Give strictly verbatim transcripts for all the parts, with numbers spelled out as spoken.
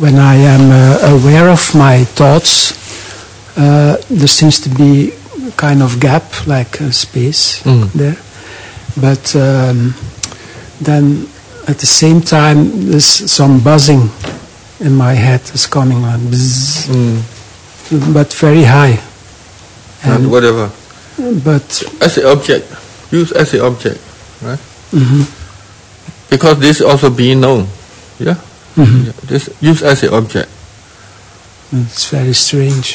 when I am uh, aware of my thoughts, uh, there seems to be a kind of gap, like a space Mm. there. But um, then at the same time, there's some buzzing in my head is coming on, bzzz, Mm. but very high. And whatever. But As an object. Use as an object. Right? mhm, Because this also being known. Yeah? mhm. Yeah. This use as an object. It's very strange.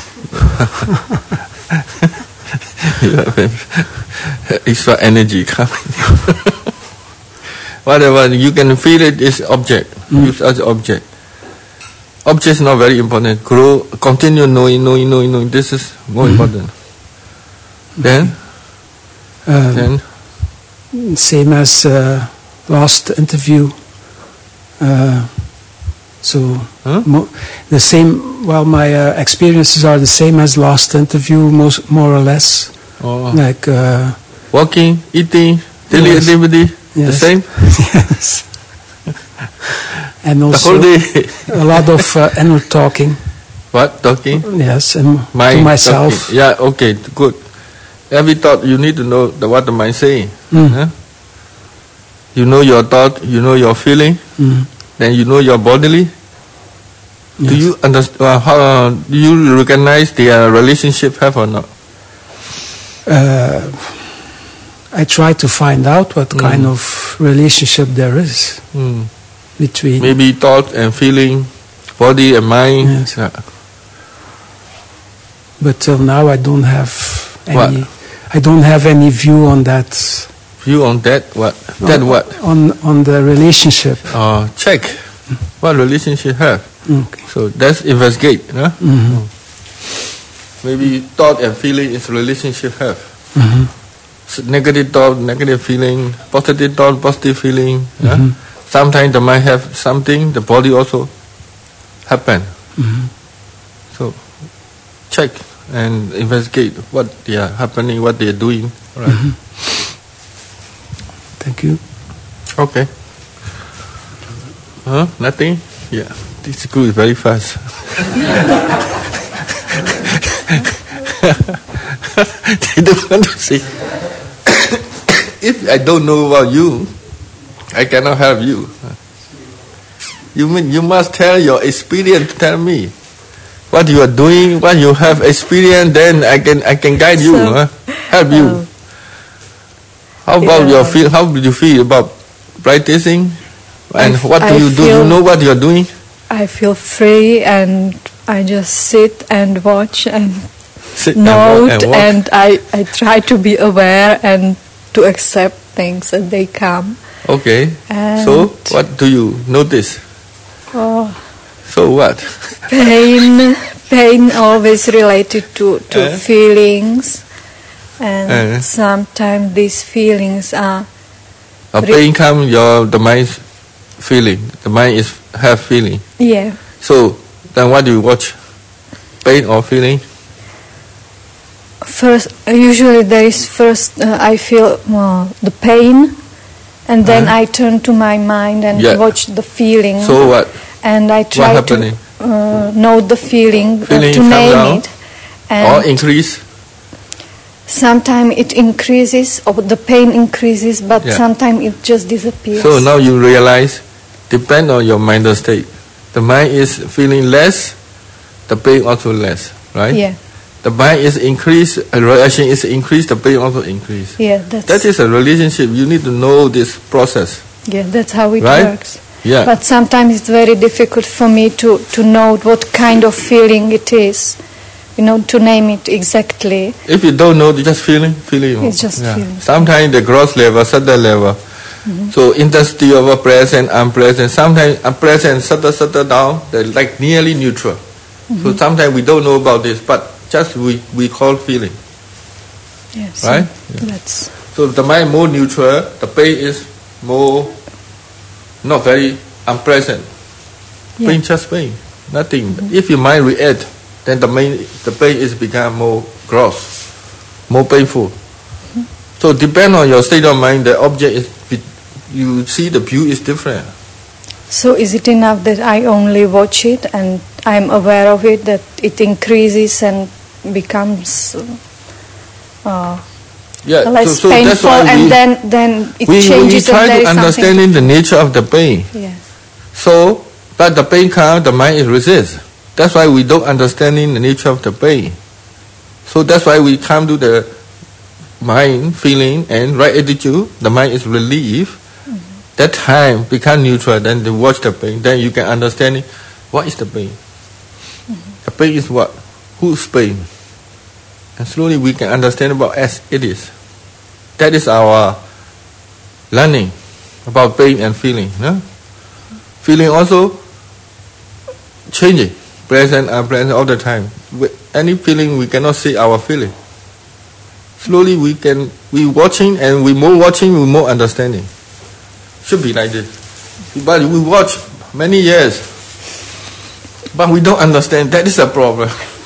You have extra energy coming. Whatever, you can feel it is object. Mm. Use as object. Object is not very important. Grow, continue knowing, knowing, knowing, knowing. This is more Mhm. important. Then, Um, then, Same as uh, last interview. Uh, so huh? mo- the same. Well, my uh, experiences are the same as last interview, most more or less. Oh. Like uh, Walking, eating, daily Yes. activity, the Yes. same. yes, and The also whole day. a lot of uh, inner talking. What talking? Yes, and Mind to myself. talking. Yeah. Okay. Good. Every thought you need to know the, what the mind saying. Mm. Huh? You know your thought. You know your feeling. Mm. Then you know your bodily. Do Yes. you understand? Uh, how uh, do you recognize the uh, relationship have or not? Uh, I try to find out what Mm. kind of relationship there is Hmm. between. Maybe thought and feeling, body and mind. Yes. Yeah. But till now, I don't have What? any. I don't have any view on that. View on that what? That on, what? On on the relationship. Uh, check what relationship have. Okay. So that's investigate. Huh? Mhm. Maybe thought and feeling is relationship have. Mhm. So negative thought, negative feeling. Positive thought, positive feeling. Yeah? Mhm. Sometimes the mind have something, the body also happen. Mhm. So check and investigate what they are happening, what they are doing. Right. Mhm. Thank you. Okay. Huh? Nothing? Yeah. This school is very fast. They don't want to see. If I don't know about you, I cannot help you. You mean you must tell your experience. Tell me what you are doing, what you have experienced. Then I can I can guide you, So, huh? help you. um, How about yeah. your feel? How do you feel about practicing? And I f- what do I you do? You feel- know what you are doing? I feel free and I just sit and watch and Sit note and walk. and I, I try to be aware and to accept things as they come. Okay. And So what do you notice? oh, So what? pain, pain always related to, to Eh? feelings, and Eh? sometimes these feelings are A Re- pain come, your the mind feeling. The mind is have feeling. yeah. So then what do you watch? Pain or feeling? First, usually there is first uh, I feel uh, the pain, and then Uh-huh. I turn to my mind and Yeah. watch the feeling. So what? And I try to happening? uh, note the feeling, uh, Feeling to come name down? it. Or And increase? sometimes it increases, or the pain increases, but Yeah. sometimes it just disappears. So now you realize, depend on your mental state. The mind is feeling less, the pain also less, right? Yeah, The mind is increased, a reaction is increased, the pain also increase. yeah, that's That is a relationship. You need to know this process, yeah, that's how it right? works. Yeah. But sometimes it's very difficult for me to, to note what kind of feeling it is, you know, to name it exactly. If you don't know, you just feeling, feeling. It's just feeling. Sometimes the gross level, subtle level. So intensity over present, unpleasant. Sometimes unpleasant, subtle, subtle down. They're like nearly neutral. So sometimes we don't know about this, but just we, we call feeling. Yes, Right? That's So the mind more neutral, the pain is more not very unpleasant. Yeah. Pain just pain, nothing. If your mind react, then the main the pain is become more gross, more painful. So depend on your state of mind, the object is you see the view is different. So is it enough that I only watch it and I'm aware of it, that it increases and becomes uh, Yeah, less so, so that's painful, why and we, then then it we, changes we try and there to is something. understanding the nature of the pain. Yeah. So, but the pain comes, the mind is resist. That's why we don't understanding the nature of the pain. So that's why we come to the mind, feeling, and right attitude. The mind is relief. Mm-hmm. That time become neutral. Then you watch the pain. Then you can understand what is the pain. Mm-hmm. The pain is what? Whose pain? And slowly we can understand about as it is. That is our learning about pain and feeling. No? Feeling also changing, present and present all the time. With any feeling, we cannot see our feeling. Slowly we can, we watching and we more watching, we more understanding. Should be like this. But we watch many years, but we don't understand. That is a problem.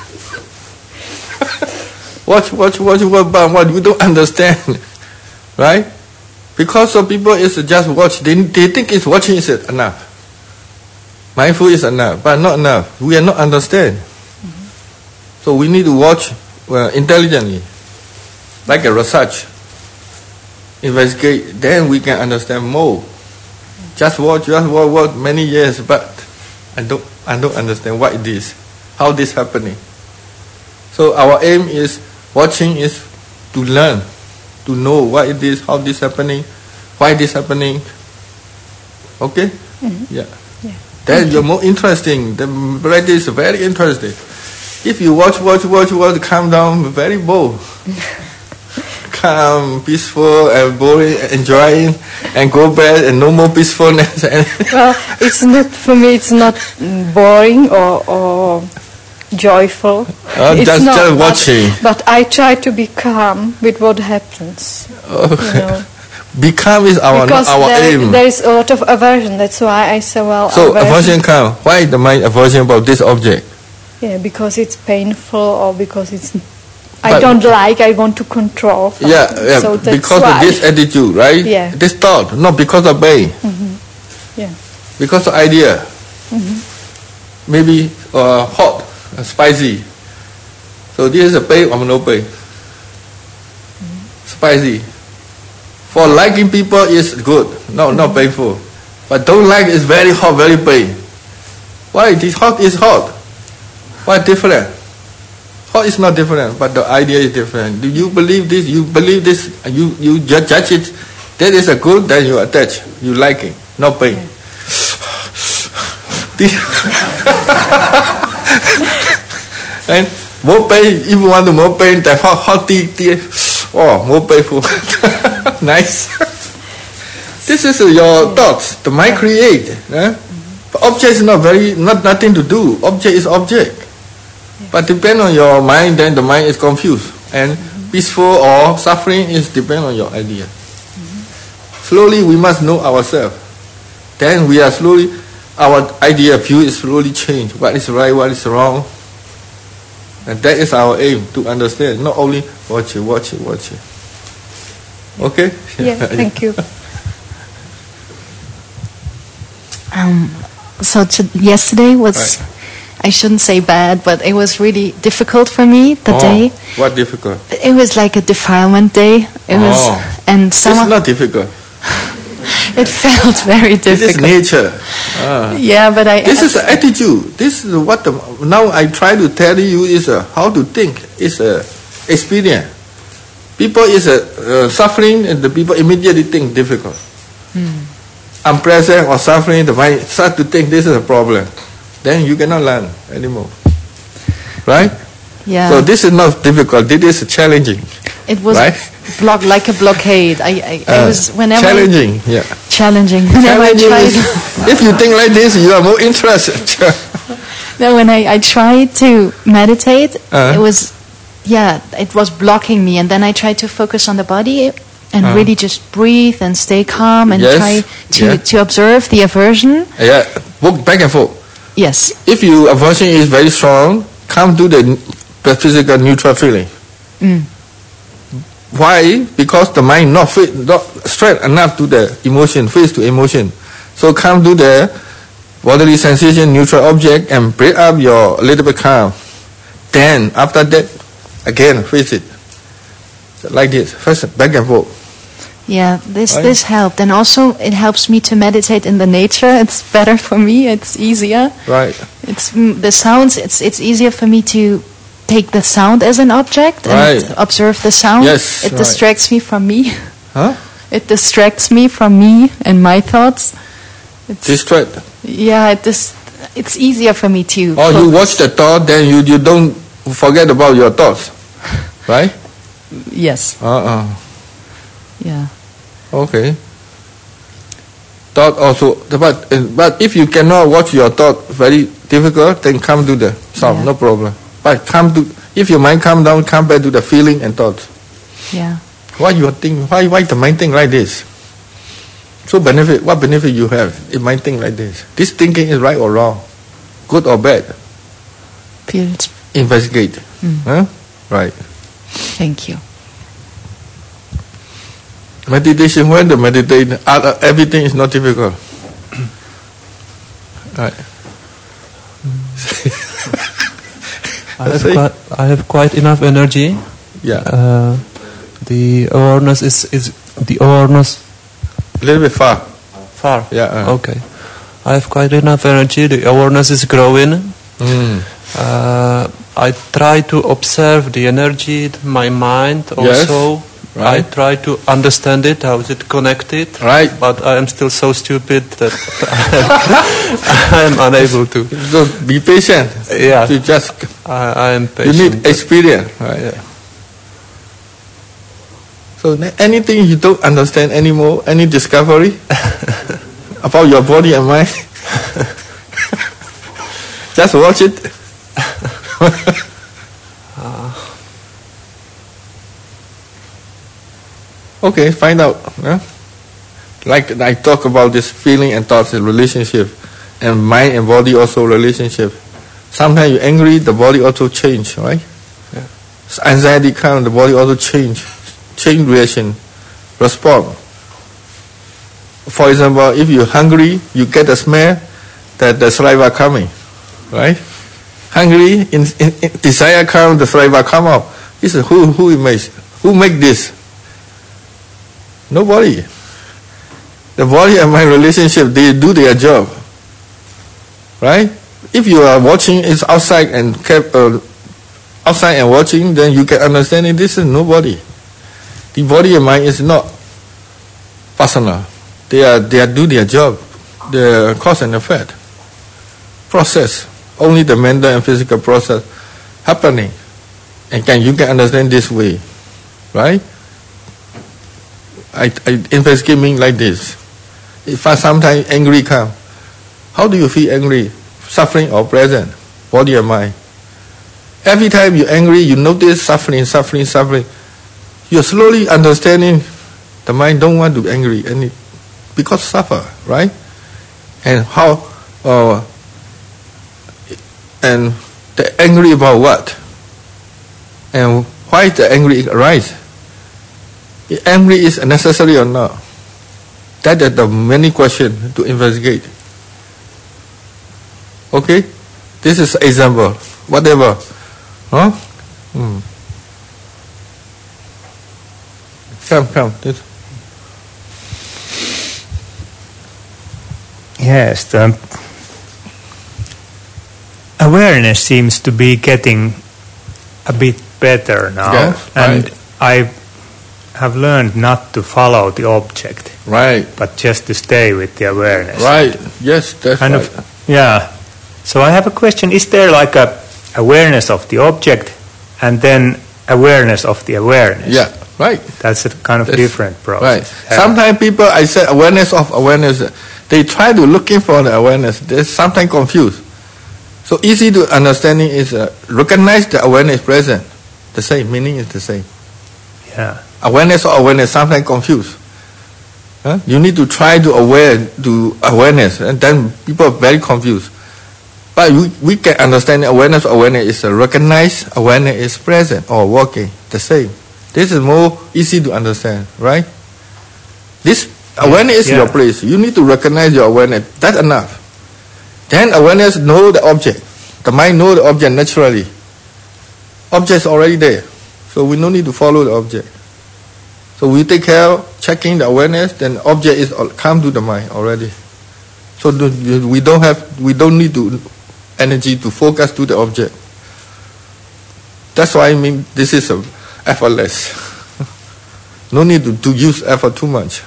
watch, watch, watch, watch, but what you don't understand, right? Because some people is just watch. They they think it's watching is enough. Mindful is enough, but not enough. We are not understand. Mm-hmm. So we need to watch uh, intelligently, like a research, investigate. Then we can understand more. Mm-hmm. Just watch, just watch, watch many years, but I don't, I don't understand what it is, how this happening. So our aim is watching is to learn, to know what it is, how this happening, why this happening. Okay? Mm-hmm. Yeah. Yeah. Then you're more interesting. The practice is very interesting. If you watch, watch, watch, watch, calm down, very bored. Calm, peaceful, and boring, enjoying, and go back, and no more peacefulness. Well, it's not, for me, it's not boring or, or joyful. Uh, it's just, not, just watching. But, but I try to be calm with what happens. Okay. You know. Be calm is our, because our there, aim. there is a lot of aversion. That's why I say, well, so aversion. aversion come. Why the mind aversion about this object? Yeah, because it's painful or because it's I but, don't like. I want to control. Something. Yeah, yeah. So that's because why. of this attitude, right? Yeah. This thought, not because of pain. Mm-hmm. Yeah. Because of idea. Mm-hmm. Maybe uh, hot, uh, spicy. So this is a pain or no pain. Mm-hmm. Spicy. For liking people is good, no, mm-hmm. not painful. But don't like is very hot, very pain. Why? This hot is hot. Why different? Hot is not different, but the idea is different. Do you believe this? You believe this? You you judge, judge it. That is a good. Then you attach. You like it, not pain. And more pain. If you want to more pain, the hot hot tea, tea. Oh, more painful. Nice. This is uh, your thoughts. The mind create. Eh? But object is not very, not nothing to do. Object is object. Yeah. But depend on your mind, then the mind is confused. And mm-hmm. peaceful or suffering is depend on your idea. Mm-hmm. Slowly we must know ourselves. Then we are slowly, our idea view is slowly changed. What is right, what is wrong. And that is our aim, to understand. Not only watch it, watch it, watch it. Okay? Yeah, thank you. Um, so to, yesterday was, right. I shouldn't say bad, but it was really difficult for me, the oh, day. What difficult? It was like a defilement day. It oh. was, and someone... It's not difficult. It felt very difficult. This is nature. Ah. Yeah, but I... This I, is the attitude. This is what the, now I try to tell you is uh, how to think. It's a experience. People is uh, uh, suffering and the people immediately think difficult. Hmm. Unpleasant or suffering, the mind start to think this is a problem. Then you cannot learn anymore. Right? Yeah. So this is not difficult. This is challenging. It was right? block, like a blockade. I, I, uh, I was whenever challenging. I, yeah. Challenging. Whenever challenging I tried. Is, if you think like this, you are more interested. No, when I, I tried to meditate, uh, it was, yeah, it was blocking me. And then I tried to focus on the body and uh, really just breathe and stay calm and yes, try to, yeah. to observe the aversion. Yeah, walk back and forth. Yes. If your aversion is very strong, come to the physical neutral feeling. Mm. Why? Because the mind not fit, not straight enough to the emotion, face to emotion. So come to the bodily sensation, neutral object, and break up your little bit calm. Then after that, again face it. So like this, first back and forth. Yeah, this Right. this helped, and also it helps me to meditate in the nature. It's better for me. It's easier. Right. It's mm, the sounds. It's it's easier for me to take the sound as an object and Right. observe the sound. Yes, it right. distracts me from me. Huh? It distracts me from me and my thoughts. It's, Distract. yeah, it dis- it's easier for me to. Or you focus. watch the thought, then you, you don't forget about your thoughts. Right? Yes. Uh-uh. Yeah. Okay. Thought also, but but if you cannot watch your thought very difficult, then come to the sound, Yeah. no problem. But come to, if your mind calm down, come back to the feeling and thoughts. Yeah. Why you think? Why why the mind think like this? So benefit, what benefit you have if mind think like this? This thinking is right or wrong, good or bad? Feels. Investigate. Mm. Huh? Right. Thank you. Meditation, when the meditate, other, everything is not difficult. Right. I have, quite, I have quite enough energy. Yeah. Uh, the awareness is, is the awareness A little bit far. far. Yeah. Uh. Okay. I have quite enough energy. The awareness is growing. Mm. Uh, I try to observe the energy, my mind Yes, also. I right. try to understand it, how is it connected. Right. But I am still so stupid that I am unable to. So be patient. Yeah. You just I, I am you patient. need experience. Right. Yeah. So ne- anything you don't understand anymore, any discovery about your body and mind, just watch it. Okay, find out. Yeah? Like I talk about this feeling and thoughts and relationship, and mind and body also relationship. Sometimes you're angry, the body also change, right? Yeah. So anxiety comes, the body also change, change reaction, respond. For example, if you're hungry, you get the smell that the saliva coming, right? Hungry, in, in, in desire comes, the saliva come out. This is who who makes who make this? Nobody. The body and mind relationship, they do their job, right? If you are watching, it's outside and kept uh, outside and watching, then you can understand it. This is nobody. The body and mind is not personal. They are they are do their job. The cause and effect process. Only the mental and physical process happening, and can you can understand this way, right? I, I investigate meaning like this. If I sometimes angry come, how do you feel angry? Suffering or present? Body and mind. Every time you're angry, you notice suffering, suffering, suffering. You're slowly understanding the mind don't want to be angry any because suffer, right? And how uh, and the angry about what? And why the angry arise? Angry is necessary or not? That are the many questions to investigate. Okay? This is example. Whatever. Huh? Hmm. Come, come. This. Yes, the awareness seems to be getting a bit better now, Yes, and right. I have learned not to follow the object, Right. but just to stay with the awareness. Right. Yes, that's Kind right. of, yeah. So I have a question: is there like a awareness of the object, and then awareness of the awareness? Yeah, right. That's a kind of That's different process. Right. Yeah. Sometimes people, I said awareness of awareness, they try to looking for the awareness. They're sometimes confused. So easy to understanding is uh, recognize the awareness present. The same, meaning is the same. Yeah. Awareness or awareness sometimes confused. Huh? You need to try to aware to awareness, and then people are very confused. But we, we can understand awareness. Awareness is a recognize. Awareness is present or working. The same. This is more easy to understand, right? This awareness is Yeah. your place. You need to recognize your awareness. That's enough. Then awareness know the object. The mind know the object naturally. Object is already there. So we no need to follow the object. So we take care of checking the awareness, then object is come to the mind already. So we don't have, we don't need to energy to focus to the object. That's why I mean this is a effortless. No need to, to use effort too much.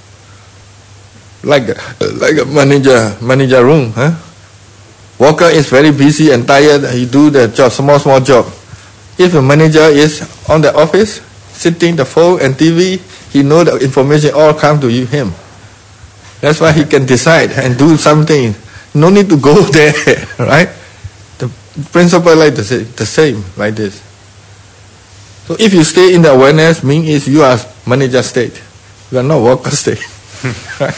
Like a, like a manager, manager room, huh? Worker is very busy and tired. He do the job, small small job. If a manager is on the office, sitting the phone and T V, he know the information all come to you, him. That's why he can decide and do something. No need to go there, right? The principle like the same, the same like this. So if you stay in the awareness, means is you are manager state. You are not worker state. Right?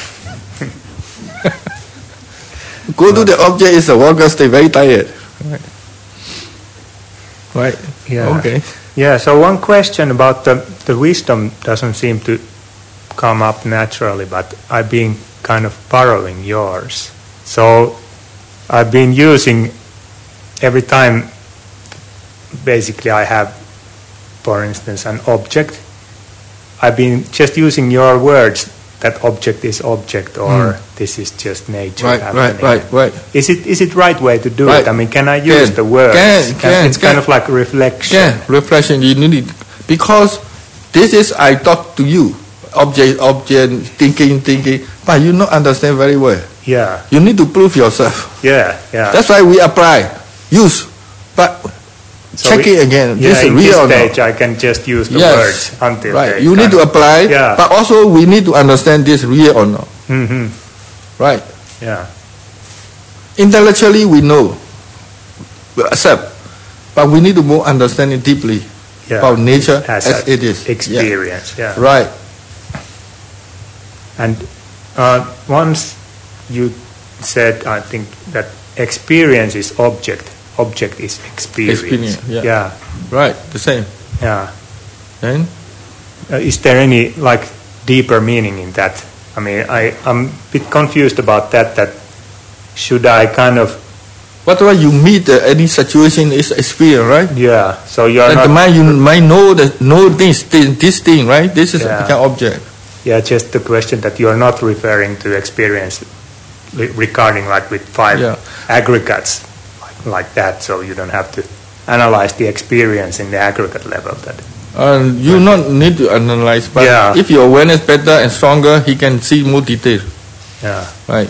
Go to the object is a worker state, very tired. Right. Right. Yeah. Okay. Yeah. So one question about the the wisdom doesn't seem to come up naturally, but I've been kind of borrowing yours. So I've been using every time. Basically, I have, for instance, an object. I've been just using your words. That object is object, or mm. this is just nature. Right, happening. right, right, right. Is it is it right way to do right. it? I mean, can I use can, the words? Can, can, it's can. kind of like reflection. Yeah, reflection. You need because this is I talk to you, object, object, thinking, thinking, but you not understand very well. Yeah. You need to prove yourself. Yeah, yeah. That's why we apply, use, but so check we, it again. Yeah, this in real this or stage, I can just use the yes. words until right. they You need to apply, yeah. but also we need to understand this real or not. Mm-hmm. Right. Yeah. Intellectually, we know, we accept, but we need to more understand it deeply yeah. about nature as, as it is. Experience. Yeah. yeah. Right. And uh, once you said, I think that experience is object. Object is experience. Experience, yeah. yeah. Right, the same. Yeah. Then? Uh, is there any like deeper meaning in that? I mean, I, I'm a bit confused about that, that should I kind of... Whatever you meet, uh, any situation is experience, right? Yeah, so you're and not... the mind, you might know, that, know this, this, this thing, right? This is yeah. an object. Yeah, just the question that you're not referring to experience regarding like with five yeah. aggregates. Like that, so you don't have to analyze the experience in the aggregate level. That uh, you not need to analyze, but yeah. if your awareness better and stronger, he can see more detail. Yeah. Right.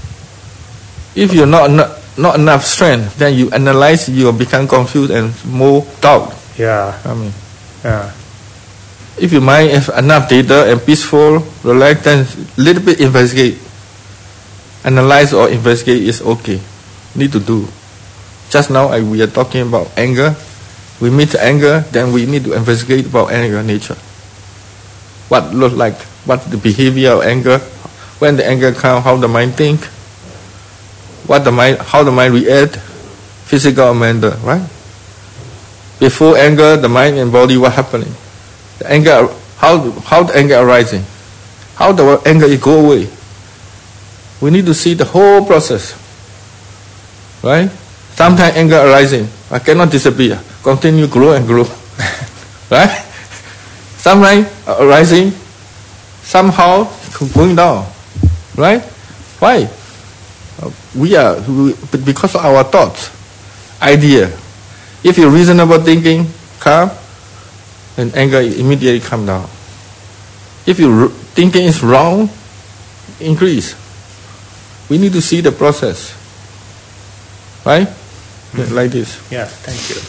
If you're not not, not enough strength, then you analyze, you become confused and more doubt. Yeah. I mean. Yeah. If your mind has enough data and peaceful, relaxed, then little bit investigate. Analyze or investigate is okay. Need to do. Just now I, we are talking about anger. We meet anger, then we need to investigate about anger nature. What look like, what the behavior of anger, when the anger comes, how the mind think, what the mind, how the mind react, physical or mental, right? Before anger, the mind and body, what happening? The anger, how how the anger arising, how the anger is go away. We need to see the whole process, right? Sometimes anger arising, I cannot disappear, continue grow and grow, right? Sometimes arising, somehow going down, right? Why? We are we, because of our thoughts, idea. If you're reasonable thinking, calm, then anger immediately come down. If your thinking is wrong, increase. We need to see the process, right? Mm-hmm. Like this. Yeah, thank you.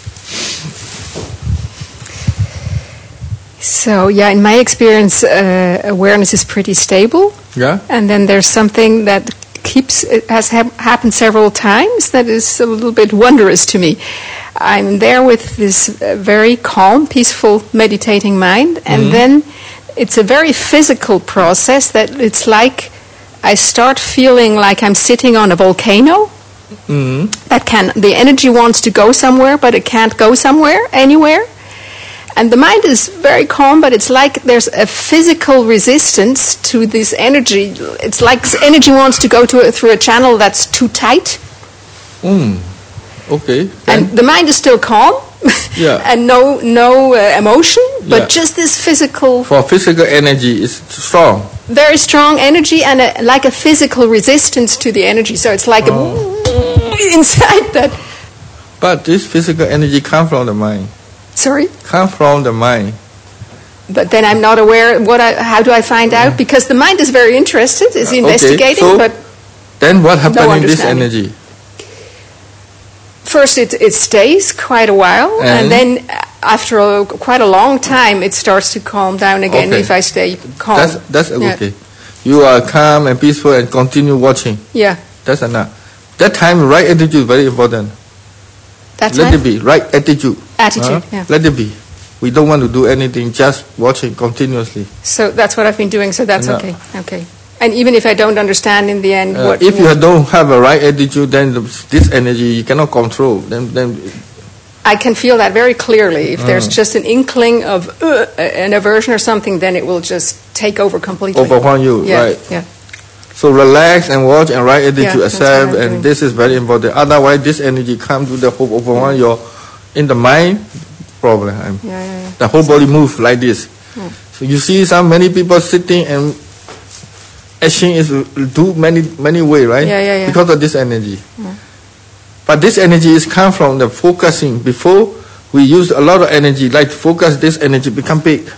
So, yeah, in my experience, uh, awareness is pretty stable. Yeah. And then there's something that keeps, it has ha- happened several times that is a little bit wondrous to me. I'm there with this uh, very calm, peaceful, meditating mind, and mm-hmm. then it's a very physical process that it's like I start feeling like I'm sitting on a volcano. Mm-hmm. That can, the energy wants to go somewhere, but it can't go somewhere, anywhere. And the mind is very calm, but it's like there's a physical resistance to this energy. It's like energy wants to go to a, through a channel that's too tight. Mm. Okay. And the mind is still calm. Yeah. And no no uh, emotion, but Yeah. just this physical, For physical energy, it's strong. very strong energy and a, like a physical resistance to the energy. So it's like Oh. a inside that. But this physical energy comes from the mind. Sorry, Comes from the mind. but then I'm not aware. What? I, how do I find out? Because the mind is very interested, is Okay, investigating, so- but Then what happens No in this understanding. energy? first it it stays quite a while, and, And? then after a, quite a long time, it starts to calm down again. Okay. If I stay calm, That's that's Yeah. okay. You are calm and peaceful and continue watching. Yeah, That's enough. That time, right attitude is very important. that's Let my it be right attitude. attitude. Huh? Yeah. Let it be. We don't want to do anything, just watching continuously. So that's what I've been doing. So that's Yeah. okay. Okay. And even if I don't understand in the end, Uh, what if you don't have a right attitude, then the, this energy you cannot control. Then, then I can feel that very clearly. If there's Mm. just an inkling of uh, an aversion or something, then it will just take over completely. overwhelm you, Yeah. right? Yeah. So relax and watch and right attitude, Yeah, that's what accept, I'm doing. and this is very important. Otherwise, this energy comes to the whole overwhelm your in the mind problem. I'm- Yeah. Yeah. Yeah. The whole body move like this. Hmm. So you see some many people sitting and action is do many many way, right? Yeah, yeah, yeah. Because of this energy. But this energy is come from the focusing. Before we use a lot of energy, like focus, this energy become big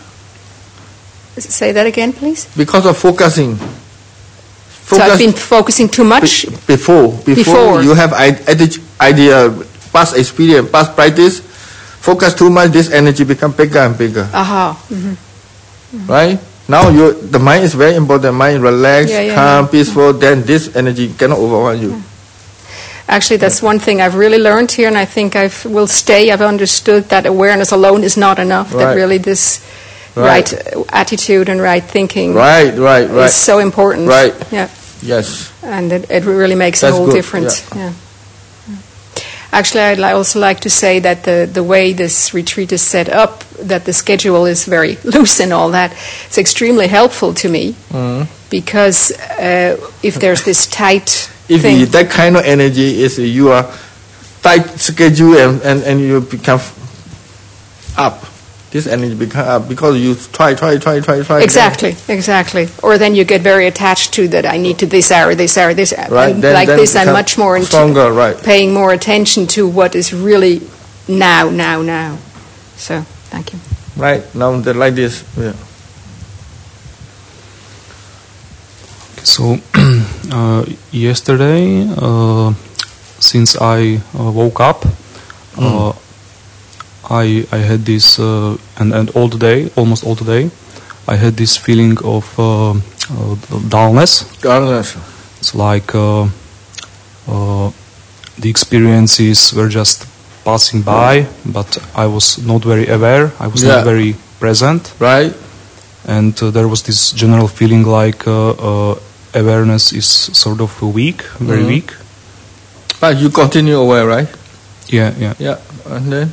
Say that again, please. because of focusing. So I've Focus been focusing too much. be- before, before Before. you have i- atti- idea, past experience, past practice. Focus too much, this energy become bigger and bigger. Aha. Mhm. Right? Now you the mind is very important. Mind relaxed, Yeah, yeah, calm, yeah. peaceful. Then this energy cannot overwhelm you. Actually, that's one thing I've really learned here, and I think I will stay. I've understood that awareness alone is not enough. That Right. really this Right. right, uh, attitude and right thinking Right, right, right. is so important. Right. Yeah. Yes. And it, it really makes That's a whole good, difference. Yeah. Actually, I'd li- also like to say that the, the way this retreat is set up, that the schedule is very loose and all that, it's extremely helpful to me Mm. because uh, if there's this tight If thing, you, that kind of energy is uh, you are tight schedule and, and, and you become up. This energy become up because you try, try, try, try, try. exactly, exactly, or then you get very attached to that. I need to this hour, this hour, this hour. Right, And then- like then this, I'm become much more into stronger, right. paying more attention to what is really now, now, now. So, thank you. Right now, they like this. Yeah. So uh, yesterday, uh, since I uh, woke up, uh, I I had this uh, and and all the day, almost all the day, I had this feeling of uh, uh, dullness. Dullness. It's like uh, uh, the experiences were just passing by, but I was not very aware. I was Yeah. not very present. Right. And uh, there was this general feeling like uh, uh, awareness is sort of weak, very Mhm. weak. But you continue aware, right? Yeah, yeah. Yeah. And then.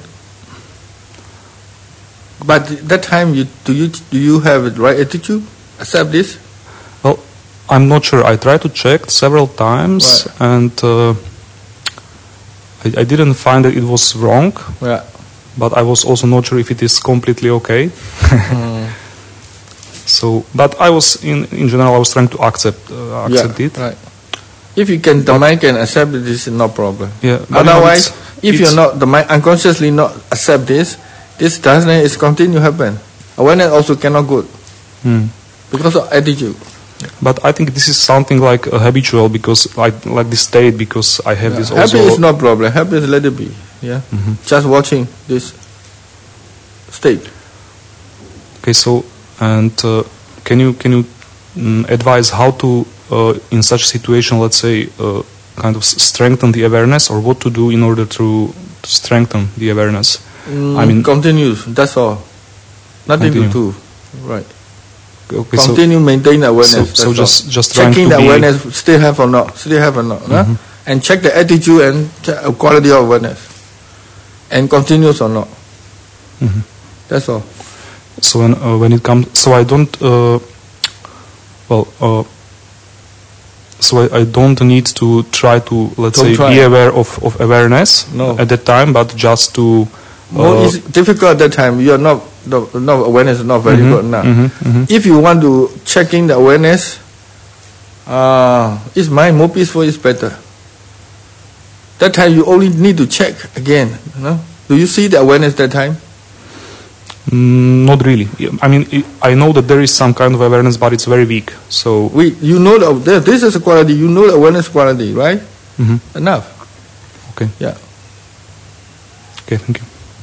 But that time, you do you do you have the right attitude? Accept this. Well, I'm not sure. I tried to check several times, Right. and uh, I, I didn't find that it was wrong. Yeah. But I was also not sure if it is completely okay. Mm. So, but I was in in general, I was trying to accept uh, accept yeah, it. Right. If you can, the mind can accept it, this is no problem. Yeah. but you know, Otherwise, it's- if you're it's- not, the mind unconsciously not accept this, this doesn't, it's continue happen. Awareness also cannot good Hmm. because of attitude. But I think this is something like uh, habitual because like like this state because I have this also. Happy is no problem. Happy is let it be. Yeah. Mhm. Just watching this state. Okay, so and uh, can you can you mm, advise how to uh, in such situation, let's say, uh, kind of s- strengthen the awareness, or what to do in order to, to strengthen the awareness? Mm, I mean- continues. That's all. Nothing Continue. to do. Right. Okay, so Continue maintain awareness. so- so that's just- all. just trying checking to the be- awareness. Still have or not? Still have or not? huh? Mhm. And check the attitude and check the quality of awareness. And continues or not? Mhm. That's all. So when uh, when it comes, so I don't. Uh, well, uh, so I, I don't need to try to let's Don't say try. be aware of, of awareness No. at that time, but just to. More uh, is difficult at that time. You are not, the no awareness is not very Mhm, good enough. mhm, mhm. If you want to check in the awareness, uh, is mind more peaceful? Is better. That time you only need to check again. You know? Do you see the awareness that time? Mm, not really. I mean, I know that there is some kind of awareness, but it's very weak. So. We, you know that this is a quality. You know the awareness quality, right? Mhm. Enough. Okay. Yeah. Okay. Thank you.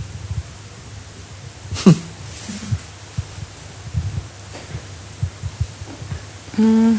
Mm.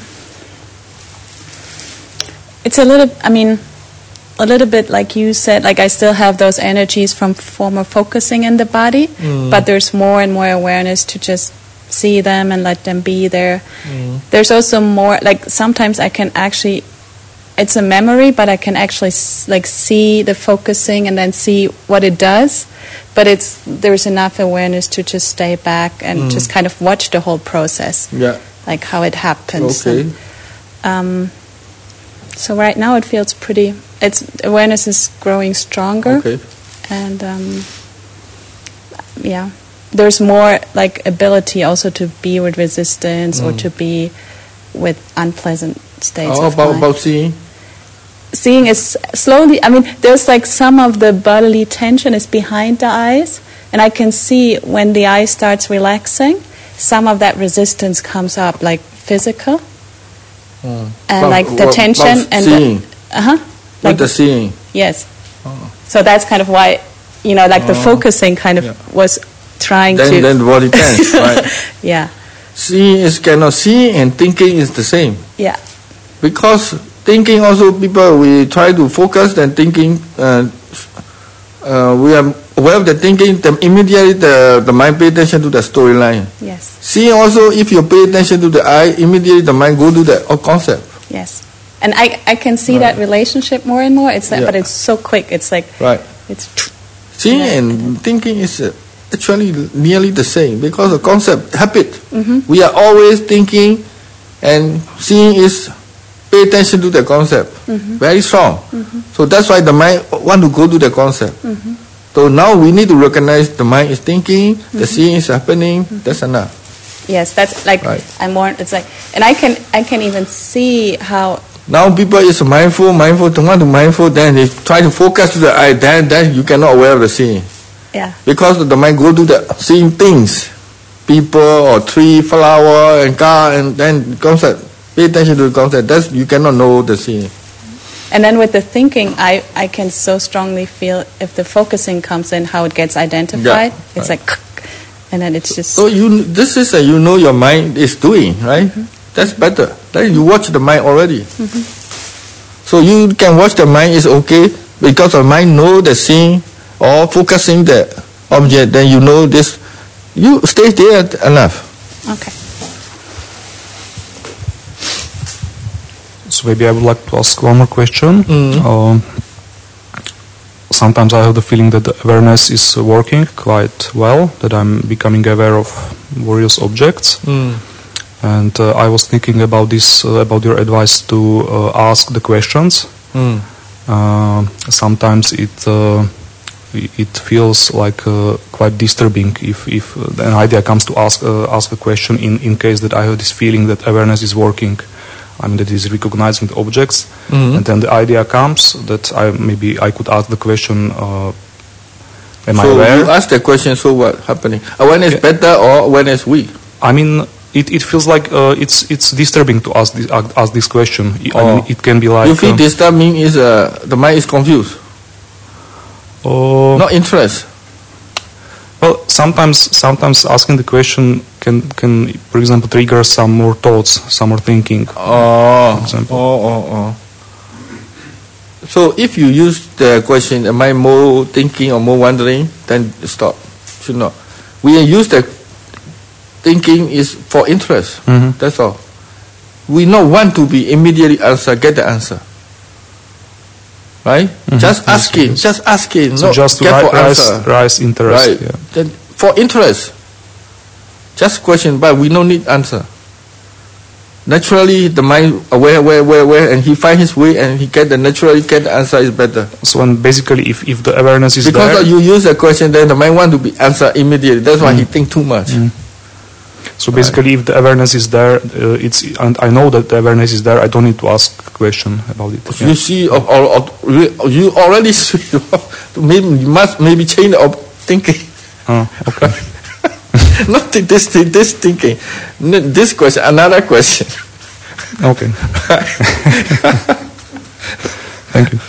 It's a little, I mean, a little bit like you said, like I still have those energies from former focusing in the body, Mm. but there's more and more awareness to just see them and let them be there. Mm. There's also more, like sometimes I can actually, it's a memory, but I can actually s- like see the focusing and then see what it does. But it's there's enough awareness to just stay back and Mm. just kind of watch the whole process, Yeah. like how it happens. Okay. And, um, so right now it feels pretty. It's awareness is growing stronger, Okay. and um, yeah, there's more like ability also to be with resistance or Mm. to be with unpleasant states How of about, mind. about seeing? Seeing is slowly, I mean, there's like some of the bodily tension is behind the eyes, and I can see when the eye starts relaxing, some of that resistance comes up, like physical, Mm. and About- like the what- tension about and seeing. the, uh-huh. With Like the seeing. yes. Oh. So that's kind of why, you know, like the Oh. focusing kind of Yeah. was trying Then, to. then the body tense, right? Yeah, Seeing is cannot see, and thinking is the same. yeah, Because thinking also, people, we try to focus, then thinking, uh, uh, we are aware of the thinking, then immediately the, the mind pay attention to the storyline. yes, Seeing also, if you pay attention to the eye, immediately the mind go to the uh, concept. yes. And I, I can see Right. that relationship more and more. It's like, Yeah. but it's so quick. It's like Right. it's Seeing Yeah. and thinking is uh, actually nearly the same, because the concept, habit. Mhm. We are always thinking, and seeing is pay attention to the concept. Mhm. Very strong. Mhm. So that's why the mind want to go to the concept. Mhm. So now we need to recognize the mind is thinking, the seeing is happening. That's enough. yes. That's like Right. I'm more. It's like, and I can I can even see how Now people is mindful, mindful, don't want to mindful, then they try to focus to the eye, then, then you cannot aware of the seeing. yeah. Because the mind go to the seeing things, people or tree, flower and car, and then concept. Pay attention to the concept. That's you cannot know the seeing. And then with the thinking, I, I can so strongly feel if the focusing comes in, how it gets identified. Yeah, It's right. like, and then it's just So you this is a, you know your mind is doing, right? That's better. Then you watch the mind already. So you can watch the mind is okay because the mind know the seeing or focusing the object. Then you know this. You stay there enough. okay. So maybe I would like to ask one more question. Mm. Um, sometimes I have the feeling that the awareness is working quite well, that I'm becoming aware of various objects. Mm. And uh, I was thinking about this, uh, about your advice to uh, ask the questions. Mm. Uh, sometimes it uh, it feels like uh, quite disturbing if, if an idea comes to ask uh, ask a question in, in case that I have this feeling that awareness is working. I mean that is recognizing the objects, Mhm. and then the idea comes that I maybe I could ask the question. Uh, am I So aware? you ask the question. So what happening? Awareness Yeah. better or awareness weak? I mean, it, it feels like uh, it's it's disturbing to ask this, uh, ask this question. I Oh. mean, it can be like You feel um, disturbing is uh, the mind is confused, uh, not interest. well, sometimes sometimes asking the question can can, for example, trigger some more thoughts, some more thinking. Oh, For example. oh, oh, oh. So if you use the question, am I more thinking or more wondering, then stop. Should not. We use the thinking is for interest. Mhm. That's all. We not want to be immediately answer, get the answer. Right? Mhm. Just Yes, asking, yes. just asking, So not just to get ri- for rise, answer. rise interest. Right. Yeah. Then for interest. Just question, but we don't need answer. Naturally, the mind aware, aware, aware, aware, and he find his way, and he get the naturally get the answer is better. So, and basically, if, if the awareness is because there, you use a question, then the mind want to be answered immediately. That's why mm. he think too much. Mm. So basically, right. if the awareness is there, uh, it's and I know that the awareness is there. I don't need to ask a question about it. You yeah. see, or, or, or, you already see. Maybe you must maybe change of thinking. Oh, okay. Not this this thinking. This question, another question. Okay. Thank you.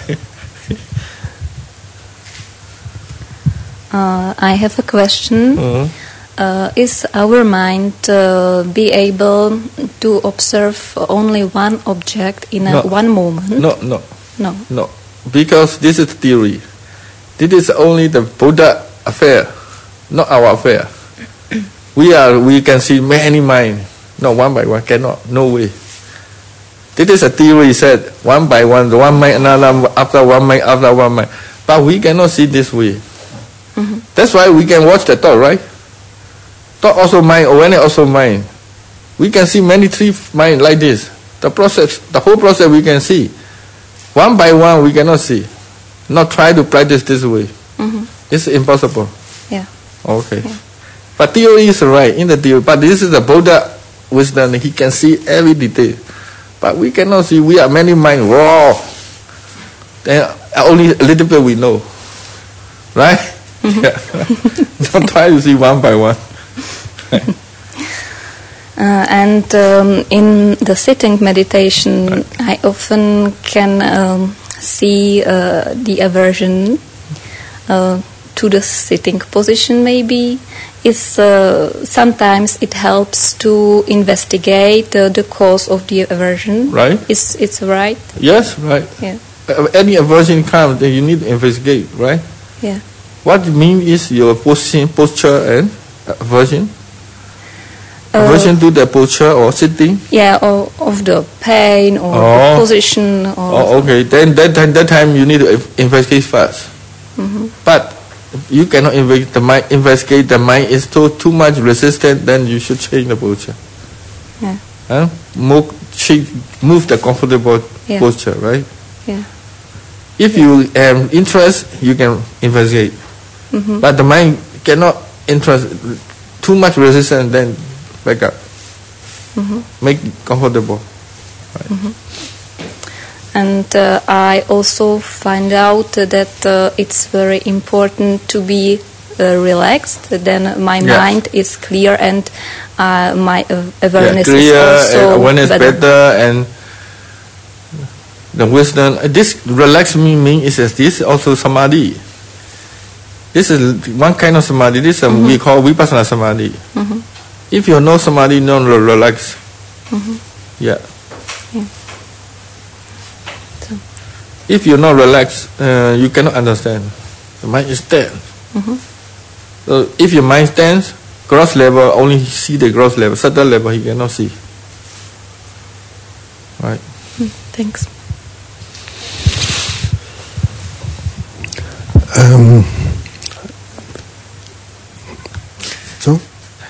Uh, I have a question. Uh-huh. Uh, is our mind uh, be able to observe only one object in a no. one moment? No, no, no, no. Because this is theory. This is only the Buddha affair, not our affair. We are. We can see many mind. No, one by one cannot. No way. This is a theory said one by one, one mind another after one mind after one mind. But we cannot see this way. Mm-hmm. That's why we can watch the thought, right? Thought also mind, awareness also mind. We can see many three mind like this. The process, the whole process we can see. One by one we cannot see. Not try to practice this way. Mm-hmm. It's impossible. Yeah. Okay. Yeah. But theory is right in the theory. But this is the Buddha wisdom. He can see every detail. But we cannot see. We are many mind raw. Then only a little bit we know. Right? Mm-hmm. Yeah. Don't try to see one by one. uh, and um, in the sitting meditation, I often can um, see uh, the aversion uh, to the sitting position. Maybe is uh, sometimes it helps to investigate uh, the cause of the aversion. Right? Is it's right? Yes, right. Yeah. Uh, any aversion comes, then you need to investigate, right? Yeah. What you mean is your posture, posture and aversion. Uh, aversion to the posture or sitting? Yeah, or of the pain or oh. the position. Or oh, okay. Then that time, that time you need to investigate first. Mm-hmm. But you cannot investigate the mind. Investigate the mind is too too much resistant. Then you should change the posture. Yeah. Huh? Move, change, move the comfortable yeah. posture, right? Yeah. If you have interest, you can investigate. Mm-hmm. But the mind cannot interest too much resistance. Then back up. Mm-hmm. Make it comfortable. Right. Mm-hmm. And uh, I also find out that uh, it's very important to be uh, relaxed. Then my yeah. mind is clear and uh, my uh, awareness yeah, clear is also and awareness better. better and the wisdom. This relax me mean is as this also samadhi. This is one kind of samadhi. This mm-hmm. we call vipassana samadhi. Mm-hmm. If you know samadhi, non relax. Mm-hmm. Yeah. yeah. So. If you're not relaxed, uh, you cannot understand. The mind is dead. Mm-hmm. So if your mind stands, gross level only see the gross level. Subtle level he cannot see. Right. Mm, thanks. Um. So.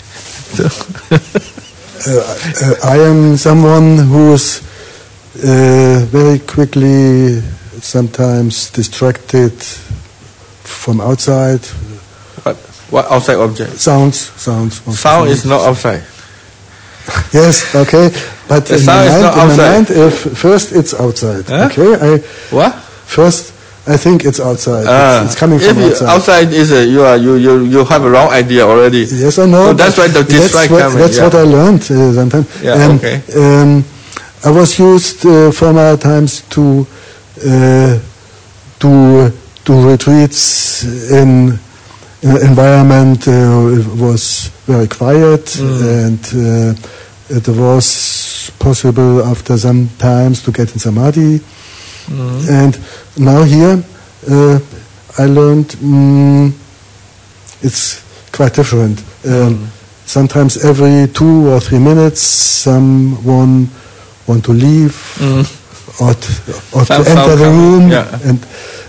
uh, uh, I am someone who's uh, very quickly sometimes distracted from outside. What? What outside object? Sounds, sounds. Sound sounds. Is not outside. Yes, okay, but the in, sound my mind, is not in outside. my mind, if first it's outside. Huh? Okay, I what? First. I think it's outside. Uh, it's, it's coming if from outside. Outside is a, you are you, you you have a wrong idea already. Yes, I know. So that's why the distract That's, what, coming. that's yeah. what I learned uh, sometimes. Yeah, and, okay. Um, I was used uh, former times to uh, to do retreats in, in an environment. Uh, it was very quiet, mm. and uh, it was possible after some times to get in samadhi. Mm. And now here, uh, I learned mm, it's quite different. Um, mm. Sometimes every two or three minutes, someone want to leave mm. or, t- or to Some enter the coming. room, yeah. and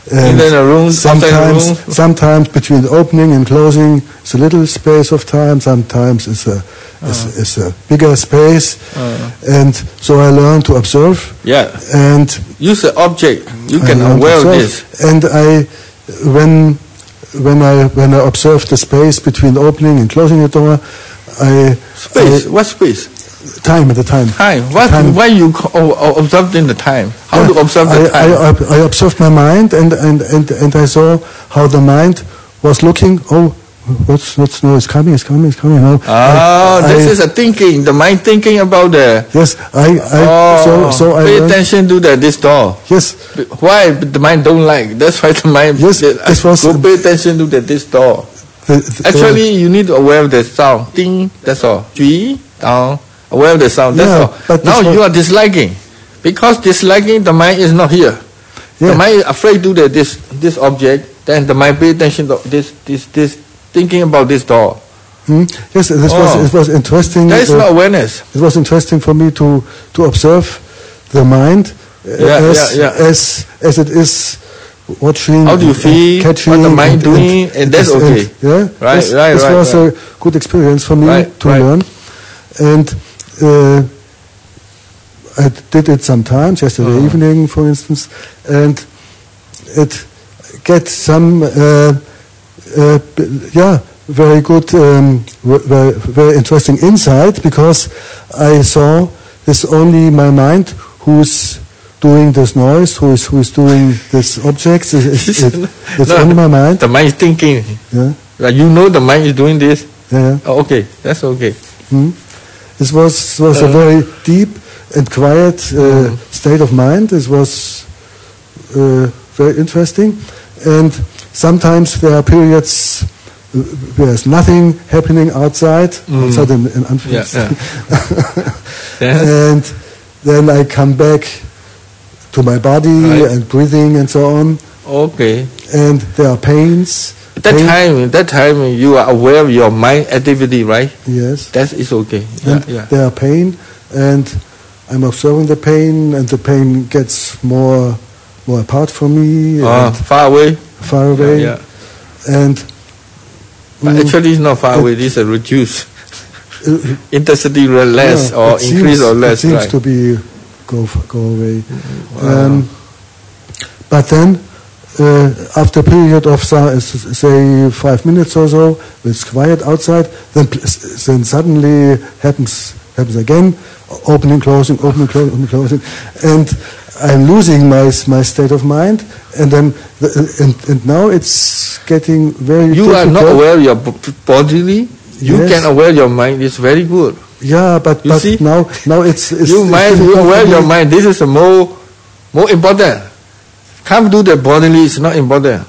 And in a room, outside a sometimes, room. sometimes between opening and closing, it's a little space of time. Sometimes it's a, it's, Uh. it's a bigger space. Uh. And so I learned to observe. Yeah. And Use the object. You I can learned to aware of observe. this. And I, when when I when I observe the space between opening and closing the door, I Space. I, What space? time at the time. Time. What? Time. Why you co- o- o- observe in the time? How to observe the I, time? I, I, I observed my mind, and, and, and, and I saw how the mind was looking. Oh, what's what's no? It's coming. It's coming. It's coming. No. Ah, I- this I- is a thinking. The mind thinking about the. Yes, I, I oh, so so I pay learned- attention to the this door. Yes, Why the mind don't like? That's why the mind. Yes, the- this was- go pay attention to the this door. the, the, Actually, you need to aware of the sound. Ding. That's all. Jui down. Aware of the sound. That's Yeah, all. but Now this was- you are disliking, because disliking the mind is not here. Yeah. The mind is afraid to the this this object. Then the mind pay attention to this this this thinking about this door. Hmm? Yes, this Oh. was it was interesting. That is uh, not awareness. It was interesting for me to to observe the mind uh, Yeah, as yeah, yeah. as as it is watching. How do you and- feel, and catching, what the mind and- doing, and that's and- okay. yeah, Right, this, right, This right, was right. a good experience for me Right, to right. learn, and uh, I did it sometimes yesterday Uh-huh. evening, for instance, and it gets some uh, uh, b- yeah very good um, w- very, very interesting insight, because I saw it's only my mind who's doing this noise, who is who is doing this object. It, it, it, it's No, only my mind. The mind is thinking. Yeah, Like you know the mind is doing this. yeah. Oh, okay, that's okay. Hmm. This was was a Uh. very deep and quiet uh, Mm. state of mind. This was uh, very interesting, and sometimes there are periods uh, where there's nothing happening outside, Mm. outside in, in Yeah, Anführungs- yeah. Yeah. and then I come back to my body Right. and breathing and so on, Okay. and there are pains. That Pain- time, that time you are aware of your mind activity, right? Yes. That is okay. Yeah, And yeah. there are pain, and I'm observing the pain, and the pain gets more, more apart from me, Ah, and far away. far away, Yeah, yeah. and But mm, actually, it's not far it- away. This is a reduce uh, intensity re- less yeah, or it increase seems, or less, It seems right? to be go f- go away. Wow. Um, but then, uh, after a period of so- s- say five minutes or so, it's quiet outside. Then pl- s- then suddenly happens happens again, opening, closing, opening, closing, opening, closing, and I'm losing my s- my state of mind. And then the, and, and now it's getting very. You are not difficult. aware of your b- bodily. You Yes. can aware your mind. It's very good. Yeah, but, You but see? now now it's, it's You it's mind, you difficult aware for your me. mind. This is the more more important. Come do the bodily is not important.